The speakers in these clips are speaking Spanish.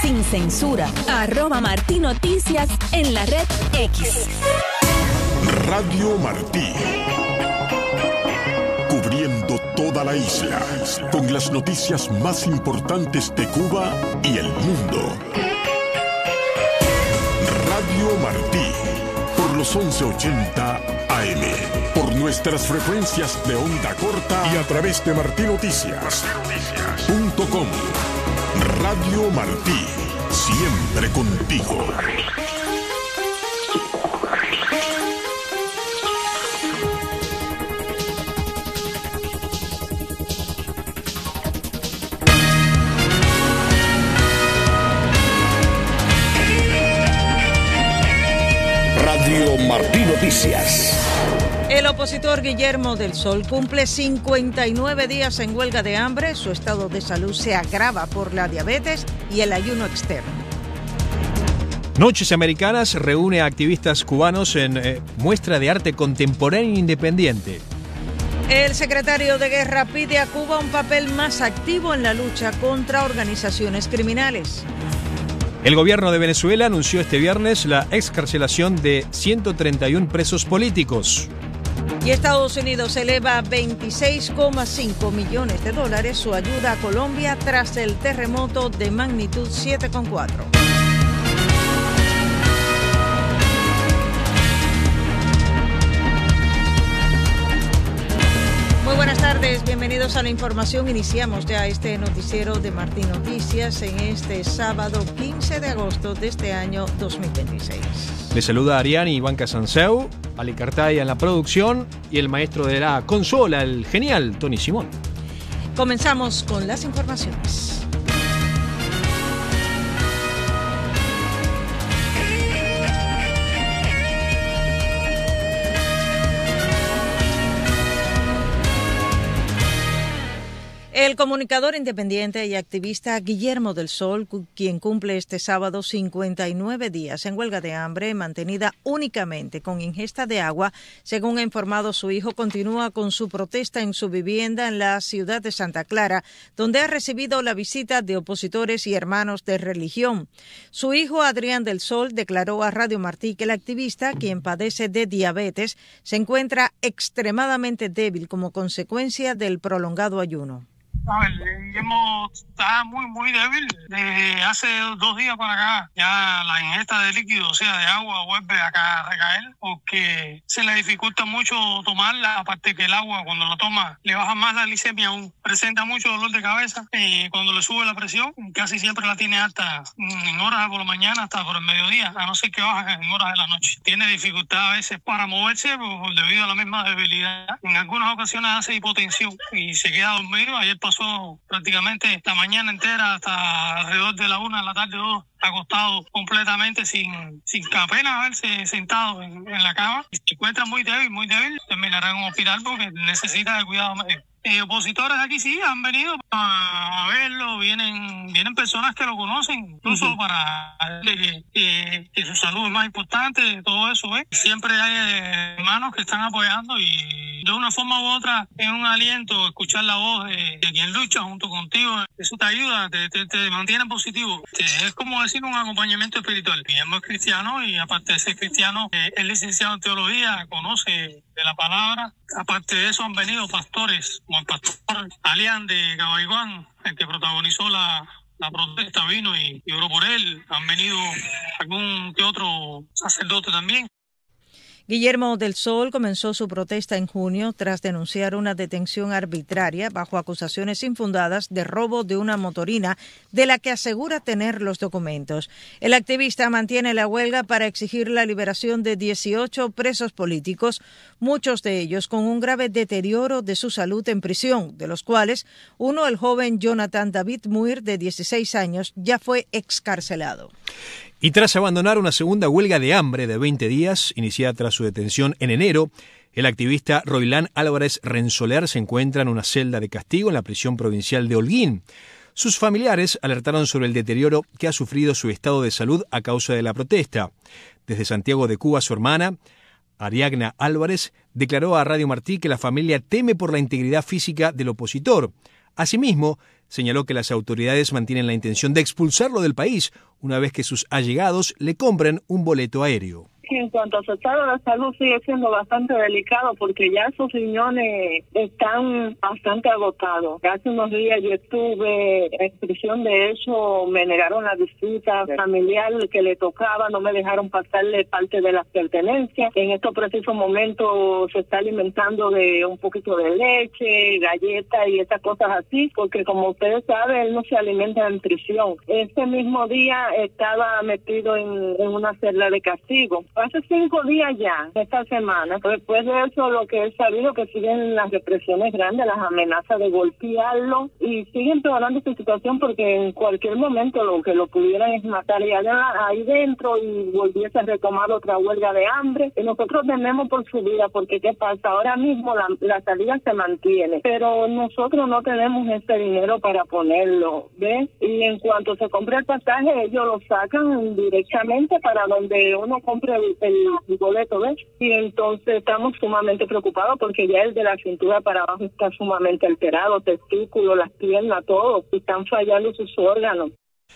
sin censura. @Martí Noticias en la red X. Radio Martí. Cubriendo toda la isla con las noticias más importantes de Cuba y el mundo. Radio Martí, por los 1180 AM, por nuestras frecuencias de onda corta y a través de martinoticias.com. Radio Martí, siempre contigo. Radio Martí Noticias. El opositor Guillermo del Sol cumple 59 días en huelga de hambre. Su estado de salud se agrava por la diabetes y el ayuno externo. Noches Americanas reúne a activistas cubanos en muestra de arte contemporáneo e independiente. El secretario de Guerra pide a Cuba un papel más activo en la lucha contra organizaciones criminales. El gobierno de Venezuela anunció este viernes la excarcelación de 131 presos políticos. Y Estados Unidos eleva a $26,5 millones su ayuda a Colombia tras el terremoto de magnitud 7,4. Muy buenas tardes, bienvenidos a la información. Iniciamos ya este noticiero de Martí Noticias en este sábado 15 de agosto de este año 2026. Les saluda Ariani Iván Casanseu, Ali Cartaya en la producción y el maestro de la consola, el genial Tony Simón. Comenzamos con las informaciones. El comunicador independiente y activista Guillermo del Sol, quien cumple este sábado 59 días en huelga de hambre, mantenida únicamente con ingesta de agua, según ha informado su hijo, continúa con su protesta en su vivienda en la ciudad de Santa Clara, donde ha recibido la visita de opositores y hermanos de religión. Su hijo, Adrián del Sol, declaró a Radio Martí que el activista, quien padece de diabetes, se encuentra extremadamente débil como consecuencia del prolongado ayuno. A ver, Guillermo está muy débil. Desde hace 2 días para acá ya la ingesta de líquido, o sea, de agua, vuelve acá a recaer porque se le dificulta mucho tomarla, aparte que el agua cuando lo toma le baja más la glicemia aún. Presenta mucho dolor de cabeza cuando le sube la presión, casi siempre la tiene alta en horas por la mañana hasta por el mediodía, a no ser que baja en horas de la noche. Tiene dificultad a veces para moverse debido a la misma debilidad. En algunas ocasiones hace hipotensión y se queda dormido. Ayer pasó prácticamente la mañana entera hasta alrededor de la 1 de la tarde, 2, acostado completamente sin apenas haberse sentado en la cama. Se encuentra muy débil, terminará en un hospital porque necesita de cuidado médico. Opositores aquí sí han venido a verlo, vienen personas que lo conocen, incluso para decirle que su salud es más importante, todo eso, Siempre hay hermanos que están apoyando y de una forma u otra es un aliento escuchar la voz de quien lucha junto contigo. Eso te ayuda, te mantiene positivo. Es como decir un acompañamiento espiritual. Guillermo es cristiano y aparte de ser cristiano, es licenciado en teología, conoce de la palabra. Aparte de eso han venido pastores, como el pastor Alián de Cabaiguán, el que protagonizó la protesta, vino y oró por él. Han venido algún que otro sacerdote también. Guillermo del Sol comenzó su protesta en junio tras denunciar una detención arbitraria bajo acusaciones infundadas de robo de una motorina de la que asegura tener los documentos. El activista mantiene la huelga para exigir la liberación de 18 presos políticos, muchos de ellos con un grave deterioro de su salud en prisión, de los cuales uno, el joven Jonathan David Muir, de 16 años, ya fue excarcelado. Y tras abandonar una segunda huelga de hambre de 20 días, iniciada tras su detención en enero, el activista Roilán Álvarez Rensoler se encuentra en una celda de castigo en la prisión provincial de Holguín. Sus familiares alertaron sobre el deterioro que ha sufrido su estado de salud a causa de la protesta. Desde Santiago de Cuba, su hermana, Ariagna Álvarez, declaró a Radio Martí que la familia teme por la integridad física del opositor. Asimismo, señaló que las autoridades mantienen la intención de expulsarlo del país una vez que sus allegados le compren un boleto aéreo. En cuanto a su estado de salud sigue siendo bastante delicado porque ya sus riñones están bastante agotados. Hace unos días yo estuve en prisión, de hecho me negaron la visita familiar que le tocaba, no me dejaron pasarle parte de las pertenencias. En estos precisos momentos se está alimentando de un poquito de leche, galletas y esas cosas así, porque como ustedes saben, él no se alimenta en prisión. Ese mismo día estaba metido en una celda de castigo. Hace 5 días ya, esta semana. Después de eso, lo que he sabido que siguen las represiones grandes, las amenazas de golpearlo y sigue empeorando su situación porque en cualquier momento lo que lo pudieran es matar y ahí dentro y volviese a retomar otra huelga de hambre. Y nosotros tememos por su vida porque ¿qué pasa? Ahora mismo la salida se mantiene, pero nosotros no tenemos ese dinero para ponerlo, ¿ves? Y en cuanto se compre el pasaje, ellos lo sacan directamente para donde uno compre el boleto, ¿ves? Y entonces estamos sumamente preocupados porque ya el de la cintura para abajo está sumamente alterado, testículos, las piernas, todo, y están fallando sus órganos.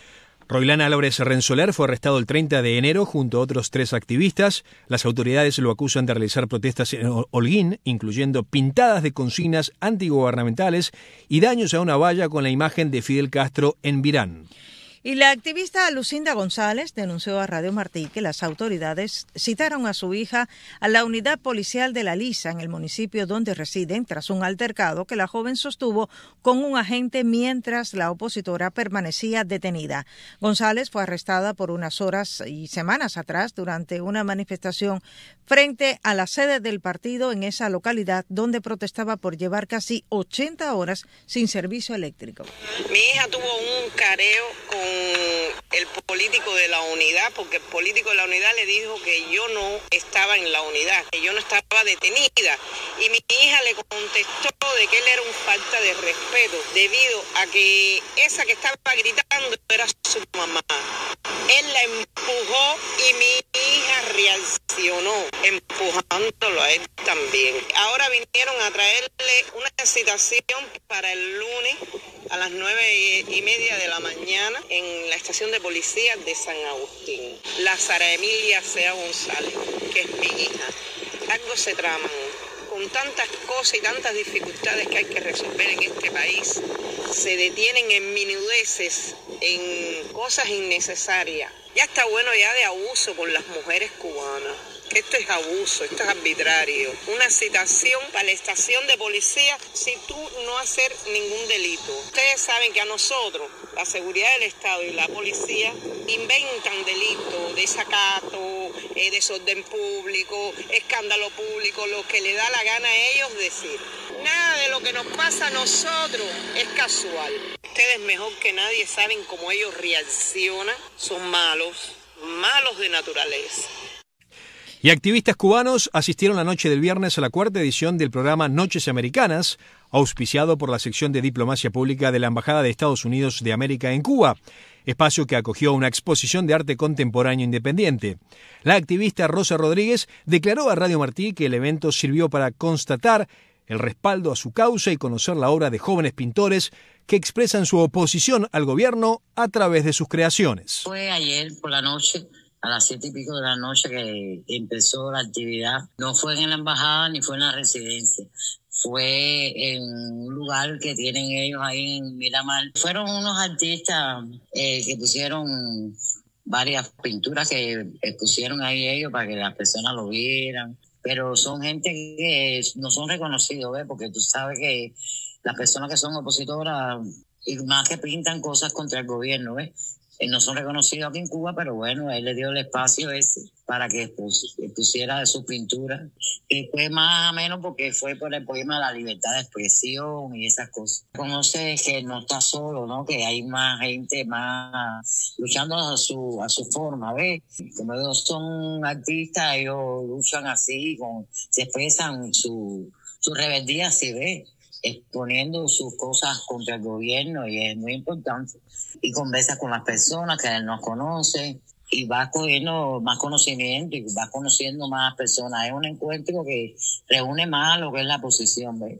Roilán Álvarez Rensoler fue arrestado el 30 de enero junto a otros 3 activistas. Las autoridades lo acusan de realizar protestas en Holguín, incluyendo pintadas de consignas antigubernamentales y daños a una valla con la imagen de Fidel Castro en Virán. Y la activista Lucinda González denunció a Radio Martí que las autoridades citaron a su hija a la unidad policial de La Lisa, en el municipio donde residen, tras un altercado que la joven sostuvo con un agente mientras la opositora permanecía detenida. González fue arrestada por unas horas y semanas atrás durante una manifestación frente a la sede del partido en esa localidad, donde protestaba por llevar casi 80 horas sin servicio eléctrico. Mi hija tuvo un careo con el político de la unidad, porque el político de la unidad le dijo que yo no estaba en la unidad, que yo no estaba detenida, y mi hija le contestó de que él era un falta de respeto debido a que esa que estaba gritando era su mamá. Él la empujó y mi hija reaccionó empujándolo a él también. Ahora vinieron a traerle una citación para el lunes a las 9:30 de la mañana en la estación de policía de San Agustín. La Sara Emilia Sea González, que es mi hija. Algo se traman. Con tantas cosas y tantas dificultades que hay que resolver en este país, se detienen en minudeces, en cosas innecesarias. Ya está bueno ya de abuso por las mujeres cubanas. Esto es abuso, esto es arbitrario. Una citación para la estación de policía si tú no hacer ningún delito. Ustedes saben que a nosotros, la seguridad del Estado y la policía, inventan delitos, desacato, desorden público, escándalo público, lo que le da la gana a ellos decir. Nada de lo que nos pasa a nosotros es casual. Ustedes mejor que nadie saben cómo ellos reaccionan. Son malos de naturaleza. Y activistas cubanos asistieron la noche del viernes a la 4ª edición del programa Noches Americanas, auspiciado por la sección de Diplomacia Pública de la Embajada de Estados Unidos de América en Cuba, espacio que acogió una exposición de arte contemporáneo independiente. La activista Rosa Rodríguez declaró a Radio Martí que el evento sirvió para constatar el respaldo a su causa y conocer la obra de jóvenes pintores que expresan su oposición al gobierno a través de sus creaciones. Fue ayer por la noche, a las 7:00 de la noche, que empezó la actividad. No fue en la embajada ni fue en la residencia. Fue en un lugar que tienen ellos ahí en Miramar. Fueron unos artistas que pusieron varias pinturas que pusieron ahí ellos para que las personas lo vieran. Pero son gente que no son reconocidos, ¿ves? Porque tú sabes que las personas que son opositoras y más que pintan cosas contra el gobierno, ¿ves? No son reconocidos aquí en Cuba, pero bueno, él le dio el espacio ese para que pusiera de su pintura. Y fue más o menos porque fue por el poema La Libertad de Expresión y esas cosas. Conoce que no está solo, ¿no? Que hay más gente más luchando a su forma, ¿ves? Como ellos son artistas, ellos luchan así, se expresan su rebeldía así, ¿ves? Exponiendo sus cosas contra el gobierno, y es muy importante. Y conversa con las personas que él nos conoce y va cogiendo más conocimiento y va conociendo más personas. Es un encuentro que reúne más lo que es la posición, ¿ves?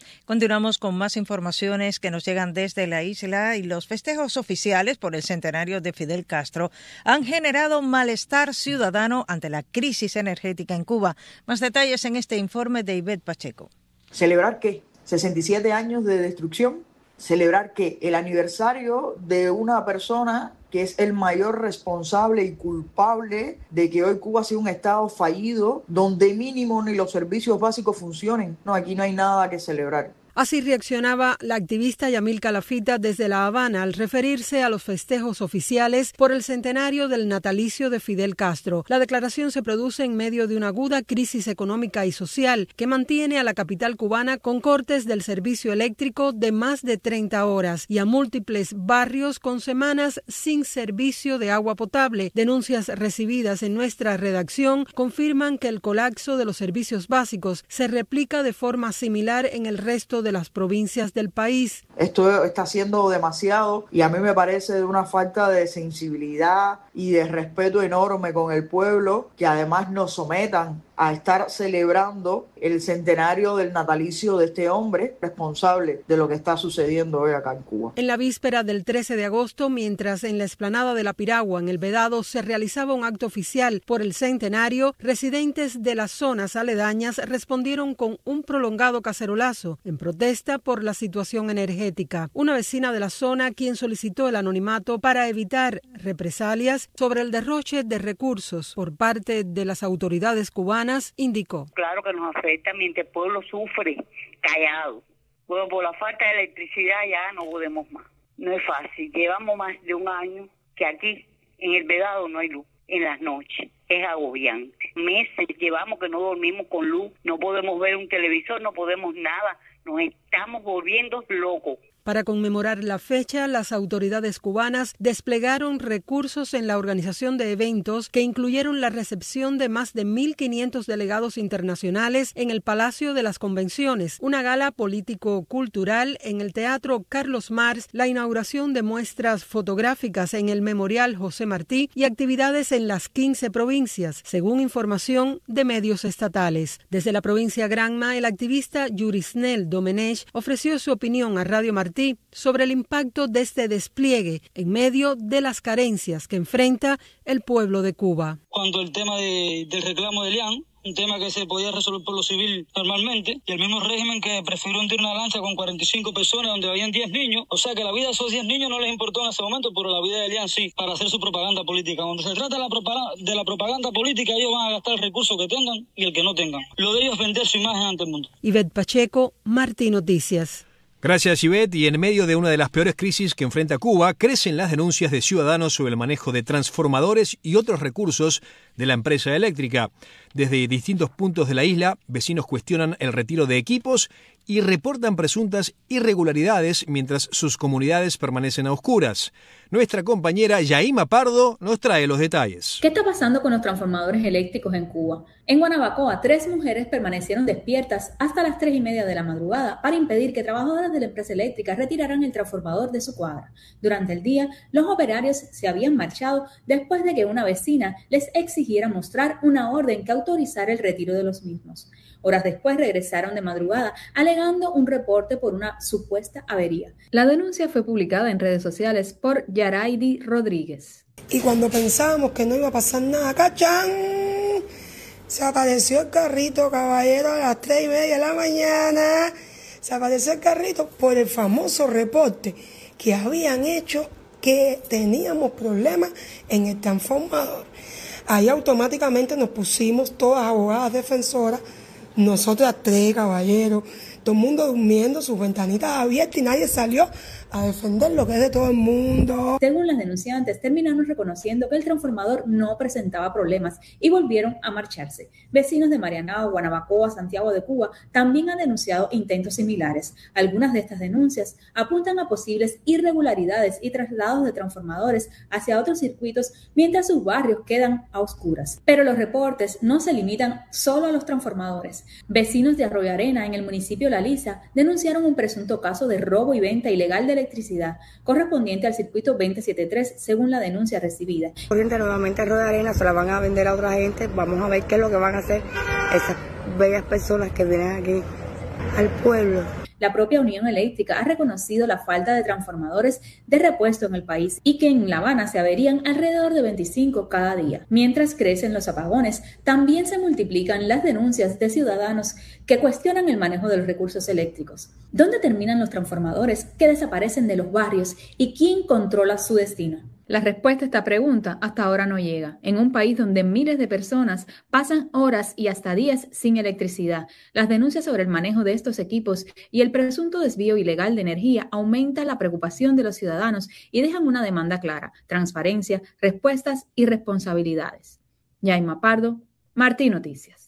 Continuamos con más informaciones que nos llegan desde la isla y los festejos oficiales por el centenario de Fidel Castro han generado malestar ciudadano ante la crisis energética en Cuba. Más detalles en este informe de Ivette Pacheco. ¿Celebrar qué? 67 años de destrucción. ¿Celebrar qué? El aniversario de una persona que es el mayor responsable y culpable de que hoy Cuba sea un estado fallido, donde mínimo ni los servicios básicos funcionen. No, aquí no hay nada que celebrar. Así reaccionaba la activista Yamil Calafita desde La Habana al referirse a los festejos oficiales por el centenario del natalicio de Fidel Castro. La declaración se produce en medio de una aguda crisis económica y social que mantiene a la capital cubana con cortes del servicio eléctrico de más de 30 horas y a múltiples barrios con semanas sin servicio de agua potable. Denuncias recibidas en nuestra redacción confirman que el colapso de los servicios básicos se replica de forma similar en el resto de las provincias del país. Esto está siendo demasiado y a mí me parece de una falta de sensibilidad y de respeto enorme con el pueblo, que además nos sometan a estar celebrando el centenario del natalicio de este hombre responsable de lo que está sucediendo hoy acá en Cuba. En la víspera del 13 de agosto, mientras en la explanada de la Piragua, en el Vedado, se realizaba un acto oficial por el centenario, residentes de las zonas aledañas respondieron con un prolongado cacerolazo en protesta por la situación energética. Una vecina de la zona, quien solicitó el anonimato para evitar represalias sobre el derroche de recursos por parte de las autoridades cubanas, indicó. Claro que nos afecta mientras el pueblo sufre callado. Bueno, por la falta de electricidad ya no podemos más. No es fácil. Llevamos más de un año que aquí en el Vedado no hay luz en las noches. Es agobiante. Meses llevamos que no dormimos con luz, no podemos ver un televisor, no podemos nada. Nos estamos volviendo locos. Para conmemorar la fecha, las autoridades cubanas desplegaron recursos en la organización de eventos que incluyeron la recepción de más de 1.500 delegados internacionales en el Palacio de las Convenciones, una gala político-cultural en el Teatro Carlos Marx, la inauguración de muestras fotográficas en el Memorial José Martí y actividades en las 15 provincias, según información de medios estatales. Desde la provincia Granma, el activista Yurisnel Domenech ofreció su opinión a Radio Martí sobre el impacto de este despliegue en medio de las carencias que enfrenta el pueblo de Cuba. Cuando el tema del reclamo de Lian, un tema que se podía resolver por lo civil normalmente, y el mismo régimen que prefirió hundir una lancha con 45 personas donde habían 10 niños, o sea que la vida de esos 10 niños no les importó en ese momento, pero la vida de Lian sí, para hacer su propaganda política. Cuando se trata de la propaganda política, ellos van a gastar el recurso que tengan y el que no tengan. Lo de ellos es vender su imagen ante el mundo. Ivette Pacheco, Martí Noticias. Gracias, Ivette. Y en medio de una de las peores crisis que enfrenta Cuba, crecen las denuncias de ciudadanos sobre el manejo de transformadores y otros recursos de la empresa eléctrica. Desde distintos puntos de la isla, vecinos cuestionan el retiro de equipos y reportan presuntas irregularidades mientras sus comunidades permanecen a oscuras. Nuestra compañera Yaima Pardo nos trae los detalles. ¿Qué está pasando con los transformadores eléctricos en Cuba? En Guanabacoa, 3 mujeres permanecieron despiertas hasta las 3:30 de la madrugada para impedir que trabajadores de la empresa eléctrica retiraran el transformador de su cuadra. Durante el día, los operarios se habían marchado después de que una vecina les exigiera mostrar una orden que autorizara el retiro de los mismos. Horas después regresaron de madrugada alegando un reporte por una supuesta avería. La denuncia fue publicada en redes sociales por Yaraidi Rodríguez. Y cuando pensábamos que no iba a pasar nada, ¡cachán! Se apareció el carrito, caballero, a las 3:30 de la mañana. Se apareció el carrito por el famoso reporte que habían hecho que teníamos problemas en el transformador. Ahí automáticamente nos pusimos todas abogadas defensoras, nosotras 3, caballeros, todo el mundo durmiendo, sus ventanitas abiertas y nadie salió a defender lo que es de todo el mundo. Según las denunciantes, terminaron reconociendo que el transformador no presentaba problemas y volvieron a marcharse. Vecinos de Marianao, Guanabacoa, Santiago de Cuba también han denunciado intentos similares. Algunas de estas denuncias apuntan a posibles irregularidades y traslados de transformadores hacia otros circuitos mientras sus barrios quedan a oscuras. Pero los reportes no se limitan solo a los transformadores. Vecinos de Arroyo Arena, en el municipio La Lisa, denunciaron un presunto caso de robo y venta ilegal de electricidad correspondiente al circuito 273, según la denuncia recibida. Corriente nuevamente Arroyo Arena se la van a vender a otra gente. Vamos a ver qué es lo que van a hacer esas bellas personas que vienen aquí al pueblo. La propia Unión Eléctrica ha reconocido la falta de transformadores de repuesto en el país y que en La Habana se averían alrededor de 25 cada día. Mientras crecen los apagones, también se multiplican las denuncias de ciudadanos que cuestionan el manejo de los recursos eléctricos. ¿Dónde terminan los transformadores que desaparecen de los barrios y quién controla su destino? La respuesta a esta pregunta hasta ahora no llega. En un país donde miles de personas pasan horas y hasta días sin electricidad, las denuncias sobre el manejo de estos equipos y el presunto desvío ilegal de energía aumenta la preocupación de los ciudadanos y dejan una demanda clara: transparencia, respuestas y responsabilidades. Yaima Pardo, Martí Noticias.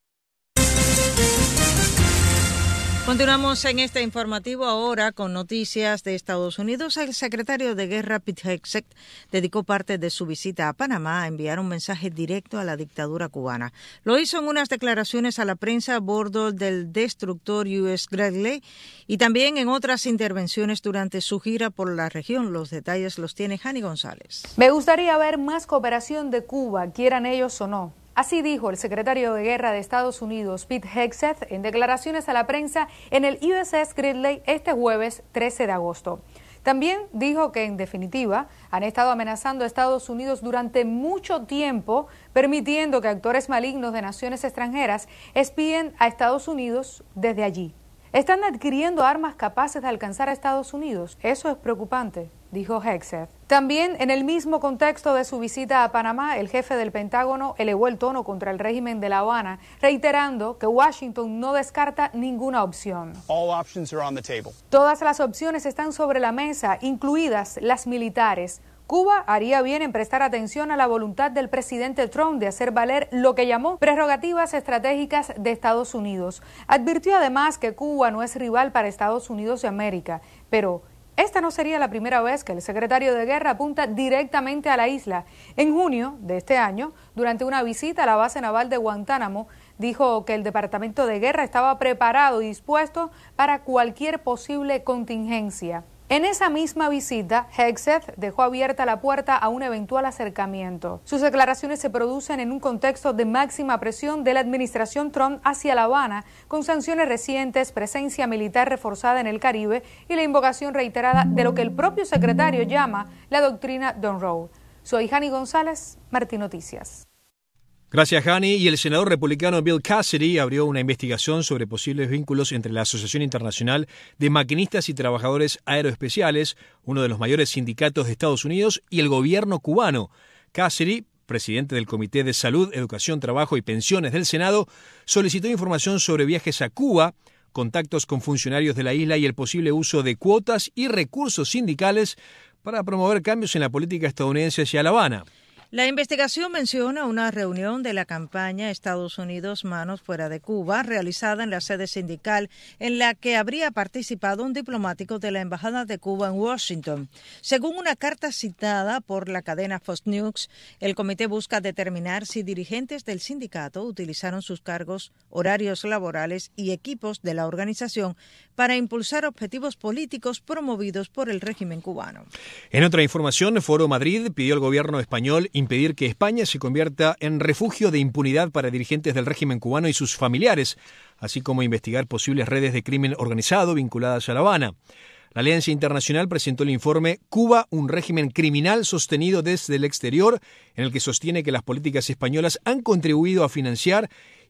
Continuamos en este informativo ahora con noticias de Estados Unidos. El secretario de Guerra Pete Hegseth dedicó parte de su visita a Panamá a enviar un mensaje directo a la dictadura cubana. Lo hizo en unas declaraciones a la prensa a bordo del destructor U.S. Gridley y también en otras intervenciones durante su gira por la región. Los detalles los tiene Jani González. Me gustaría ver más cooperación de Cuba, quieran ellos o no. Así dijo el secretario de Guerra de Estados Unidos, Pete Hegseth, en declaraciones a la prensa en el USS Gridley este jueves 13 de agosto. También dijo que, en definitiva, han estado amenazando a Estados Unidos durante mucho tiempo, permitiendo que actores malignos de naciones extranjeras espíen a Estados Unidos desde allí. Están adquiriendo armas capaces de alcanzar a Estados Unidos. Eso es preocupante, dijo Hegseth. También, en el mismo contexto de su visita a Panamá, el jefe del Pentágono elevó el tono contra el régimen de La Habana, reiterando que Washington no descarta ninguna opción. All options are on the table. Todas las opciones están sobre la mesa, incluidas las militares. Cuba haría bien en prestar atención a la voluntad del presidente Trump de hacer valer lo que llamó prerrogativas estratégicas de Estados Unidos. Advirtió además que Cuba no es rival para Estados Unidos de América, pero esta no sería la primera vez que el secretario de Guerra apunta directamente a la isla. En junio de este año, durante una visita a la base naval de Guantánamo, dijo que el Departamento de Guerra estaba preparado y dispuesto para cualquier posible contingencia. En esa misma visita, Hegseth dejó abierta la puerta a un eventual acercamiento. Sus declaraciones se producen en un contexto de máxima presión de la administración Trump hacia La Habana, con sanciones recientes, presencia militar reforzada en el Caribe y la invocación reiterada de lo que el propio secretario llama la doctrina Monroe. Soy Jani González, Martí Noticias. Gracias, Jani. Y el senador republicano Bill Cassidy abrió una investigación sobre posibles vínculos entre la Asociación Internacional de Maquinistas y Trabajadores Aeroespeciales, uno de los mayores sindicatos de Estados Unidos, y el gobierno cubano. Cassidy, presidente del Comité de Salud, Educación, Trabajo y Pensiones del Senado, solicitó información sobre viajes a Cuba, contactos con funcionarios de la isla y el posible uso de cuotas y recursos sindicales para promover cambios en la política estadounidense hacia La Habana. La investigación menciona una reunión de la campaña Estados Unidos Manos Fuera de Cuba, realizada en la sede sindical, en la que habría participado un diplomático de la Embajada de Cuba en Washington. Según una carta citada por la cadena Fox News, el comité busca determinar si dirigentes del sindicato utilizaron sus cargos, horarios laborales y equipos de la organización para impulsar objetivos políticos promovidos por el régimen cubano. En otra información, Foro Madrid pidió al gobierno español impedir que España se convierta en refugio de impunidad para dirigentes del régimen cubano y sus familiares, así como investigar posibles redes de crimen organizado vinculadas a La Habana. La Alianza Internacional presentó el informe Cuba, un régimen criminal sostenido desde el exterior, en el que sostiene que las políticas españolas han contribuido a financiar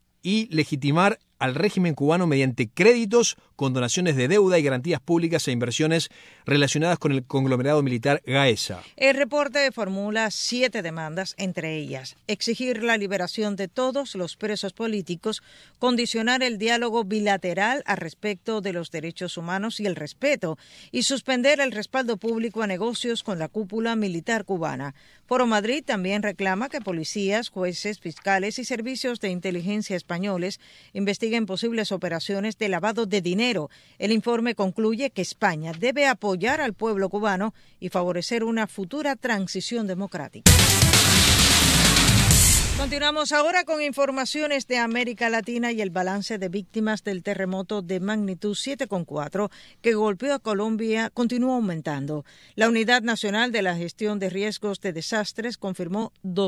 y legitimar al régimen cubano mediante créditos, condonaciones de deuda y garantías públicas e inversiones relacionadas con el conglomerado militar Gaesa. El reporte formula 7 demandas, entre ellas exigir la liberación de todos los presos políticos, condicionar el diálogo bilateral al respecto de los derechos humanos y el respeto, y suspender el respaldo público a negocios con la cúpula militar cubana. Foro Madrid también reclama que policías, jueces, fiscales y servicios de inteligencia españoles investiguen posibles operaciones de lavado de dinero. El informe concluye que España debe apoyar al pueblo cubano y favorecer una futura transición democrática. Continuamos ahora con informaciones de América Latina y el balance de víctimas del terremoto de magnitud 7,4 que golpeó a Colombia continúa aumentando. La Unidad Nacional de la Gestión de Riesgos de Desastres confirmó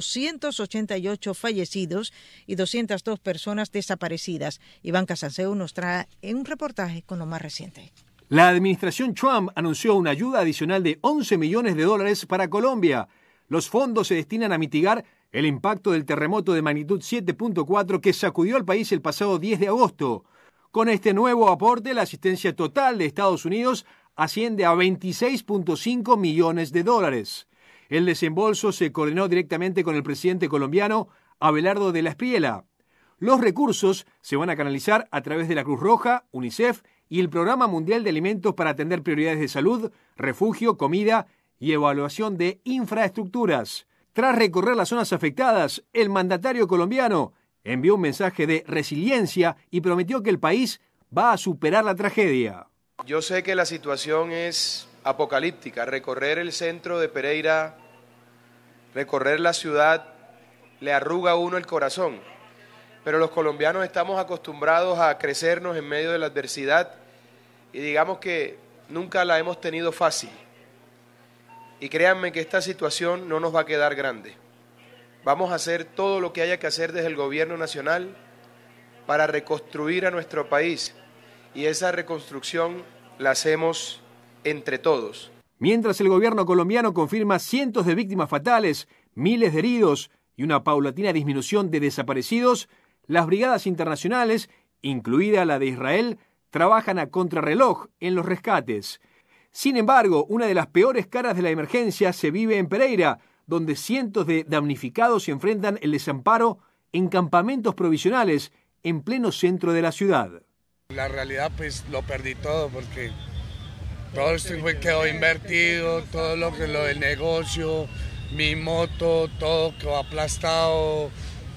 288 fallecidos y 202 personas desaparecidas. Iván Casanseu nos trae un reportaje con lo más reciente. La administración Trump anunció una ayuda adicional de $11 millones para Colombia. Los fondos se destinan a mitigar el impacto del terremoto de magnitud 7.4 que sacudió al país el pasado 10 de agosto. Con este nuevo aporte, la asistencia total de Estados Unidos asciende a $26.5 millones. El desembolso se coordinó directamente con el presidente colombiano Abelardo de la Espriella. Los recursos se van a canalizar a través de la Cruz Roja, UNICEF y el Programa Mundial de Alimentos para atender prioridades de salud, refugio, comida y evaluación de infraestructuras. Tras recorrer las zonas afectadas, el mandatario colombiano envió un mensaje de resiliencia y prometió que el país va a superar la tragedia. Yo sé que la situación es apocalíptica. Recorrer el centro de Pereira, recorrer la ciudad, le arruga a uno el corazón. Pero los colombianos estamos acostumbrados a crecernos en medio de la adversidad y digamos que nunca la hemos tenido fácil. Y créanme que esta situación no nos va a quedar grande. Vamos a hacer todo lo que haya que hacer desde el gobierno nacional para reconstruir a nuestro país. Y esa reconstrucción la hacemos entre todos. Mientras el gobierno colombiano confirma cientos de víctimas fatales, miles de heridos y una paulatina disminución de desaparecidos, las brigadas internacionales, incluida la de Israel, trabajan a contrarreloj en los rescates. Sin embargo, una de las peores caras de la emergencia se vive en Pereira, donde cientos de damnificados enfrentan el desamparo en campamentos provisionales en pleno centro de la ciudad. La realidad, pues lo perdí todo porque todo esto quedó invertido, todo lo del negocio, mi moto, todo quedó aplastado.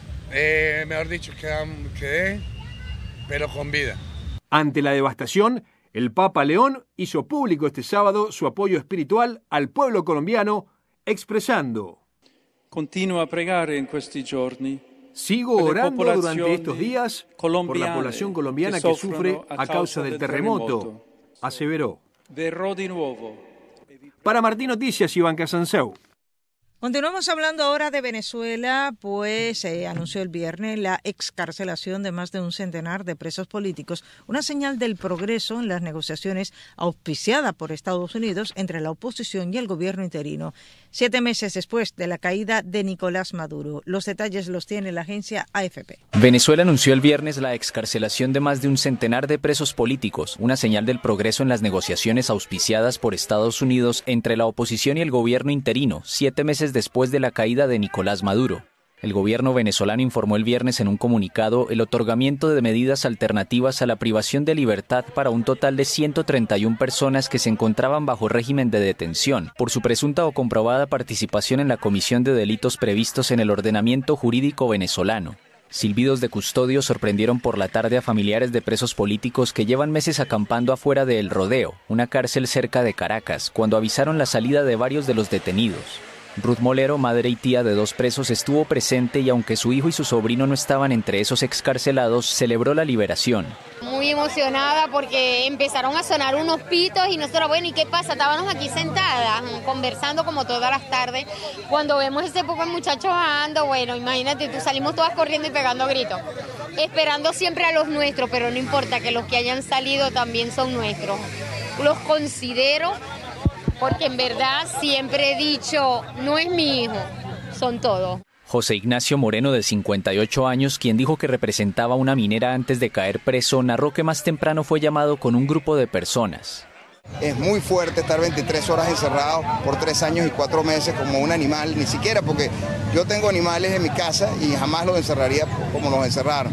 Mejor dicho, quedé, pero con vida. Ante la devastación, el Papa León hizo público este sábado su apoyo espiritual al pueblo colombiano, expresando: Continuo a pregar en questi giorni. Sigo orando durante estos días por la población colombiana que sufre a causa del terremoto, aseveró. Verrò di nuovo. Para Martín Noticias, Iván Casanseu. Continuamos hablando ahora de Venezuela, pues se anunció el viernes la excarcelación de más de un centenar de presos políticos, una señal del progreso en las negociaciones auspiciadas por Estados Unidos entre la oposición y el gobierno interino. 7 meses después de la caída de Nicolás Maduro. Los detalles los tiene la agencia AFP. Venezuela anunció el viernes la excarcelación de más de un centenar de presos políticos, una señal del progreso en las negociaciones auspiciadas por Estados Unidos entre la oposición y el gobierno interino, 7 meses después de la caída de Nicolás Maduro. El gobierno venezolano informó el viernes en un comunicado el otorgamiento de medidas alternativas a la privación de libertad para un total de 131 personas que se encontraban bajo régimen de detención por su presunta o comprobada participación en la comisión de delitos previstos en el ordenamiento jurídico venezolano. Silbidos de custodio sorprendieron por la tarde a familiares de presos políticos que llevan meses acampando afuera de El Rodeo, una cárcel cerca de Caracas, cuando avisaron la salida de varios de los detenidos. Ruth Molero, madre y tía de 2 presos, estuvo presente y aunque su hijo y su sobrino no estaban entre esos excarcelados, celebró la liberación. Muy emocionada porque empezaron a sonar unos pitos y nosotros, bueno, ¿y qué pasa? Estábamos aquí sentadas, conversando como todas las tardes. Cuando vemos ese poco de muchachos bajando, bueno, imagínate, tú salimos todas corriendo y pegando gritos. Esperando siempre a los nuestros, pero no importa que los que hayan salido también son nuestros. Los considero... porque en verdad siempre he dicho, no es mi hijo, son todos. José Ignacio Moreno, de 58 años, quien dijo que representaba una minera antes de caer preso, narró que más temprano fue llamado con un grupo de personas. Es muy fuerte estar 23 horas encerrado por 3 años y 4 meses como un animal, ni siquiera porque yo tengo animales en mi casa y jamás los encerraría como los encerraron.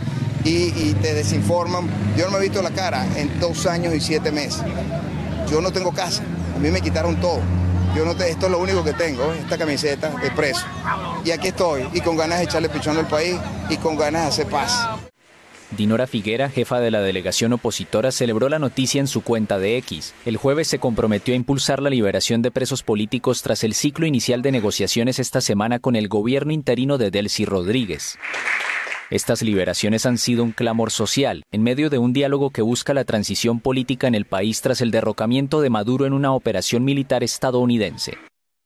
Y te desinforman. Yo no me he visto la cara en 2 años y 7 meses. Yo no tengo casa. A mí me quitaron todo. Esto es lo único que tengo, esta camiseta de preso. Y aquí estoy, y con ganas de echarle pichón al país y con ganas de hacer paz. Dinora Figuera, jefa de la delegación opositora, celebró la noticia en su cuenta de X. El jueves se comprometió a impulsar la liberación de presos políticos tras el ciclo inicial de negociaciones esta semana con el gobierno interino de Delcy Rodríguez. Estas liberaciones han sido un clamor social, en medio de un diálogo que busca la transición política en el país tras el derrocamiento de Maduro en una operación militar estadounidense.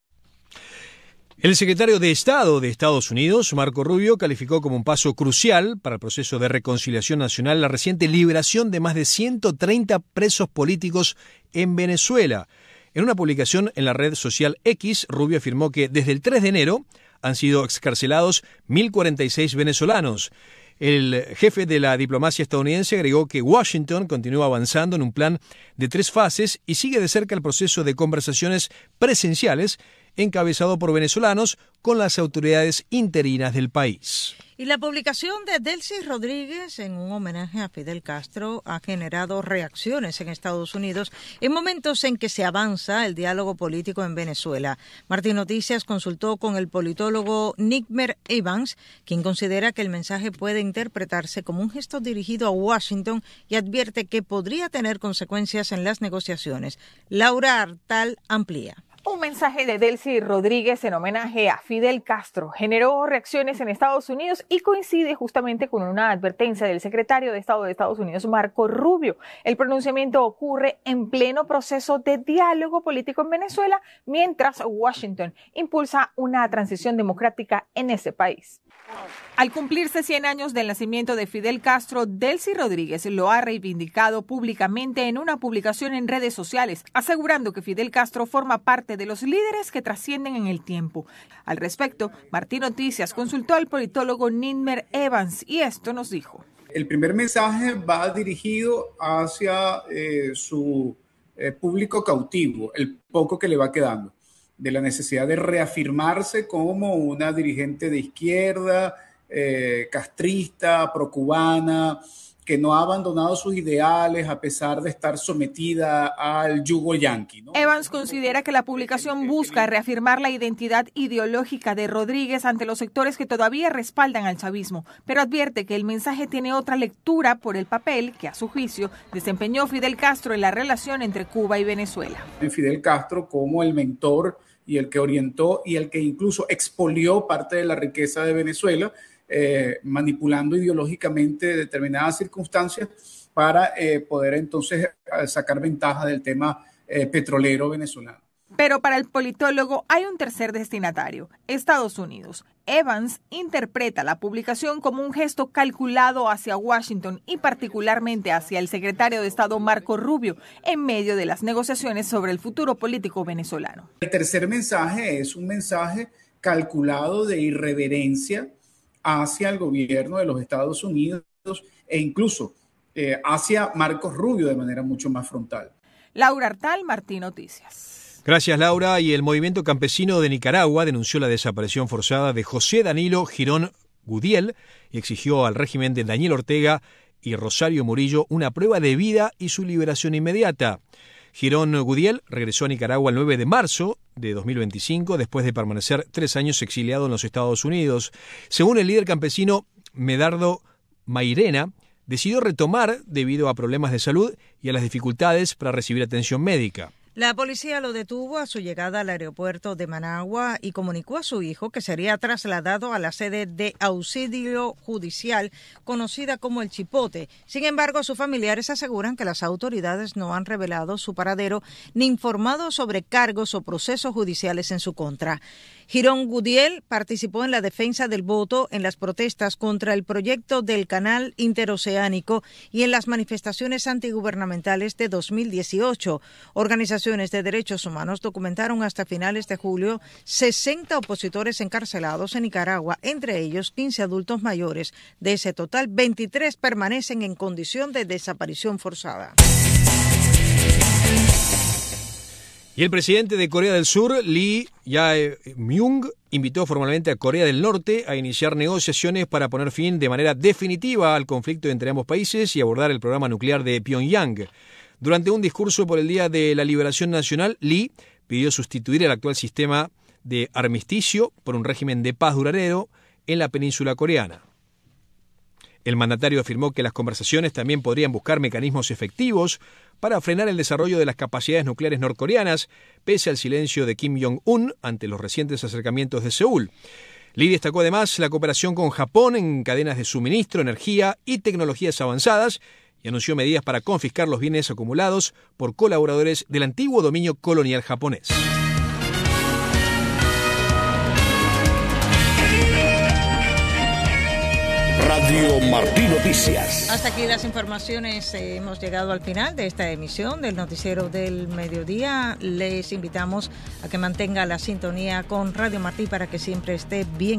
El secretario de Estado de Estados Unidos, Marco Rubio, calificó como un paso crucial para el proceso de reconciliación nacional la reciente liberación de más de 130 presos políticos en Venezuela. En una publicación en la red social X, Rubio afirmó que desde el 3 de enero han sido excarcelados 1.046 venezolanos. El jefe de la diplomacia estadounidense agregó que Washington continúa avanzando en un plan de 3 fases y sigue de cerca el proceso de conversaciones presenciales encabezado por venezolanos con las autoridades interinas del país. Y la publicación de Delcy Rodríguez en un homenaje a Fidel Castro ha generado reacciones en Estados Unidos en momentos en que se avanza el diálogo político en Venezuela. Martín Noticias consultó con el politólogo Nigmer Evans, quien considera que el mensaje puede interpretarse como un gesto dirigido a Washington y advierte que podría tener consecuencias en las negociaciones. Laura Artal amplía. Un mensaje de Delcy Rodríguez en homenaje a Fidel Castro generó reacciones en Estados Unidos y coincide justamente con una advertencia del secretario de Estado de Estados Unidos, Marco Rubio. El pronunciamiento ocurre en pleno proceso de diálogo político en Venezuela, mientras Washington impulsa una transición democrática en ese país. Al cumplirse 100 años del nacimiento de Fidel Castro, Delcy Rodríguez lo ha reivindicado públicamente en una publicación en redes sociales, asegurando que Fidel Castro forma parte de los líderes que trascienden en el tiempo. Al respecto, Martín Noticias consultó al politólogo Nigmer Evans y esto nos dijo. El primer mensaje va dirigido hacia su público cautivo, el poco que le va quedando, de la necesidad de reafirmarse como una dirigente de izquierda, castrista, procubana, que no ha abandonado sus ideales a pesar de estar sometida al yugo yanqui, ¿no? Evans considera que la publicación busca reafirmar la identidad ideológica de Rodríguez ante los sectores que todavía respaldan al chavismo, pero advierte que el mensaje tiene otra lectura por el papel que, a su juicio, desempeñó Fidel Castro en la relación entre Cuba y Venezuela. Fidel Castro como el mentor y el que orientó y el que incluso expolió parte de la riqueza de Venezuela, manipulando ideológicamente determinadas circunstancias para poder entonces sacar ventaja del tema petrolero venezolano. Pero para el politólogo hay un tercer destinatario, Estados Unidos. Evans interpreta la publicación como un gesto calculado hacia Washington y particularmente hacia el secretario de Estado Marco Rubio en medio de las negociaciones sobre el futuro político venezolano. El tercer mensaje es un mensaje calculado de irreverencia hacia el gobierno de los Estados Unidos e incluso hacia Marcos Rubio de manera mucho más frontal. Laura Artal, Martín Noticias. Gracias, Laura. Y el movimiento campesino de Nicaragua denunció la desaparición forzada de José Danilo Girón Gudiel y exigió al régimen de Daniel Ortega y Rosario Murillo una prueba de vida y su liberación inmediata. Girón Gudiel regresó a Nicaragua el 9 de marzo de 2025 después de permanecer 3 años exiliado en los Estados Unidos. Según el líder campesino Medardo Mairena, decidió retomar debido a problemas de salud y a las dificultades para recibir atención médica. La policía lo detuvo a su llegada al aeropuerto de Managua y comunicó a su hijo que sería trasladado a la sede de auxilio judicial conocida como El Chipote. Sin embargo, sus familiares aseguran que las autoridades no han revelado su paradero ni informado sobre cargos o procesos judiciales en su contra. Girón Gudiel participó en la defensa del voto en las protestas contra el proyecto del Canal Interoceánico y en las manifestaciones antigubernamentales de 2018. Organizaciones de derechos humanos documentaron hasta finales de julio 60 opositores encarcelados en Nicaragua, entre ellos 15 adultos mayores. De ese total, 23 permanecen en condición de desaparición forzada. Y el presidente de Corea del Sur, Lee Jae-myung, invitó formalmente a Corea del Norte a iniciar negociaciones para poner fin de manera definitiva al conflicto entre ambos países y abordar el programa nuclear de Pyongyang. Durante un discurso por el Día de la Liberación Nacional, Lee pidió sustituir el actual sistema de armisticio por un régimen de paz duradero en la península coreana. El mandatario afirmó que las conversaciones también podrían buscar mecanismos efectivos para frenar el desarrollo de las capacidades nucleares norcoreanas, pese al silencio de Kim Jong-un ante los recientes acercamientos de Seúl. Lee destacó además la cooperación con Japón en cadenas de suministro, energía y tecnologías avanzadas y anunció medidas para confiscar los bienes acumulados por colaboradores del antiguo dominio colonial japonés. Radio Martí Noticias. Hasta aquí las informaciones. Hemos llegado al final de esta emisión del Noticiero del Mediodía. Les invitamos a que mantenga la sintonía con Radio Martí para que siempre esté bien